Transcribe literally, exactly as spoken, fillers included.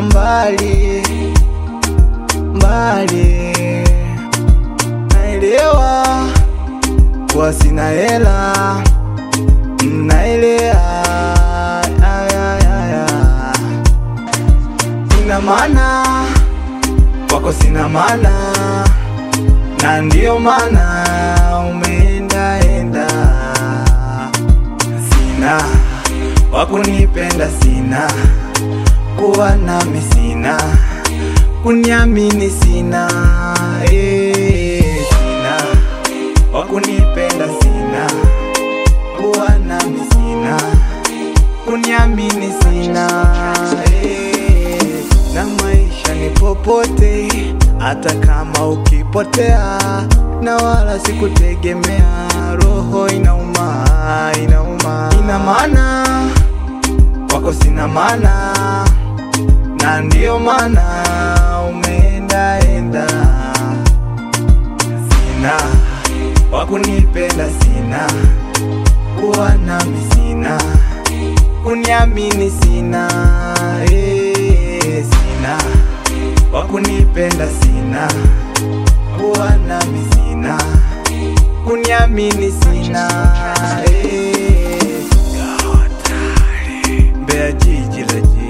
mbali mbali, naelewa kwa sina hela, naelewa sina maana kwako, sina maana, na ndio maana umeenda enda. Sina wakunipenda, sina kuwa nami, sina kuniamini, sina eh, sina wakunipenda, sina kuwa nami, sina kuniamini, sina eh, na maisha ni popote, hata kama ukipotea, na wala sikutegemea. Roho inauma, inauma, ina maana kwako sina maana, na ndio maana umeenda enda. Sina wakunipenda, sina kuwa nami, sina kuniamini, sina eh, sina wakunipenda, sina kuwa nami, sina kuniamini, sina eh. Mbeya jiji la jiji.